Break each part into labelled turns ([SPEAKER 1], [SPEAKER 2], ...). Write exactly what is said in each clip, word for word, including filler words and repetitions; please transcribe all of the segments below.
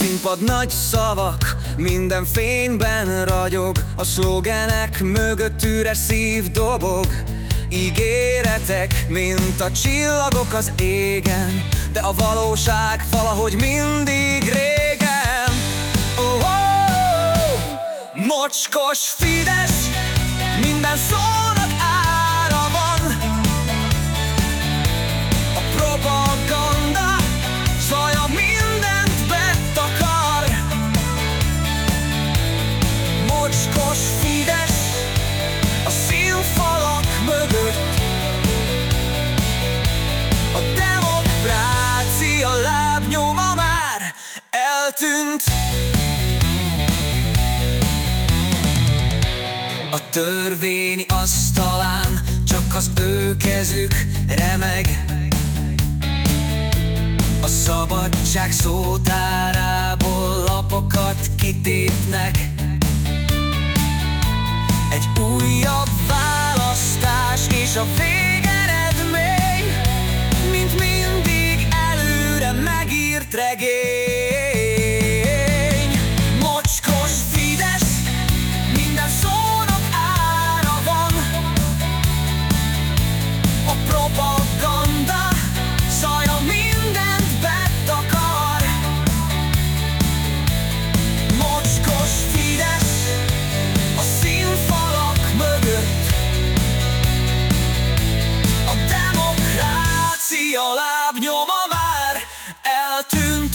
[SPEAKER 1] színpad nagy szavak, minden fényben ragyog, a szlogenek mögött üres szív dobog. Ígéretek, mint a csillagok az égen, de a valóság valahogy mindig régen. Oh, oh, oh. Mocskos Fidesz, minden szónak ára van. A propaganda zaja mindent betakar. Mocskos Fidesz a színfalak mögött, a demokrácia lábnyoma már eltűnt. A törvény asztalán csak az ő kezük remeg, a szabadság szótárából lapokat kitépnek. Egy újabb választás és a végeredmény, mint mindig előre megírt regény. Mocskos Fidesz, minden szónak ára van. A propaganda zaja mindent betakar. Mocskos Fidesz a színfalak mögött, a demokrácia lábnyoma már eltűnt.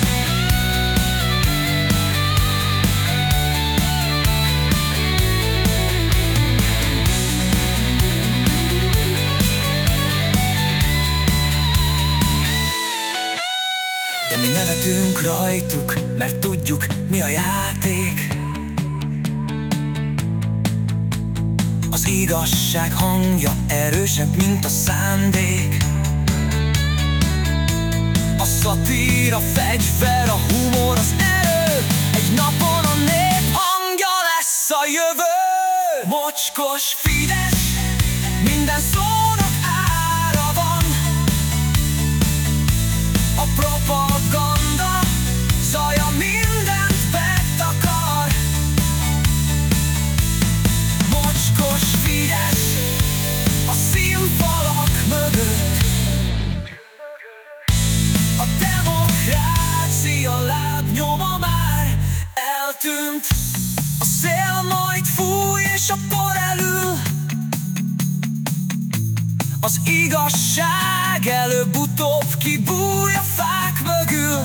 [SPEAKER 1] De mi nevetünk rajtuk, mert tudjuk, mi a játék. Az igazság hangja erősebb, mint a szándék. A szatíra fegyver, a humor az erő. Egy napon a nép hangja lesz a jövő. Mocskos Fidesz, minden szónak ára van. A propaganda zaja mindent betakar. Mocskos Fidesz a színfalak mögött, a demokrácia lábnyoma már eltűnt. A szél majd fúj és a por elül, az igazság előbb-utóbb kibúj a fák mögül.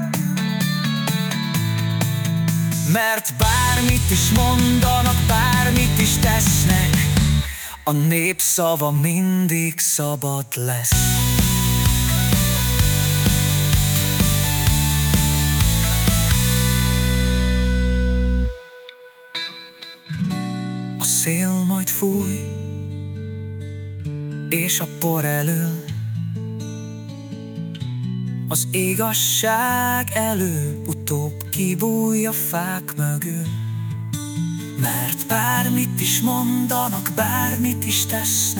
[SPEAKER 1] Mert bármit is mondanak, bármit is tesznek, a nép szava mindig szabad lesz. A szél majd fúj, és a por elől, az igazság előbb-utóbb kibúj a fák mögül. Mert bármit is mondanak, bármit is tesznek,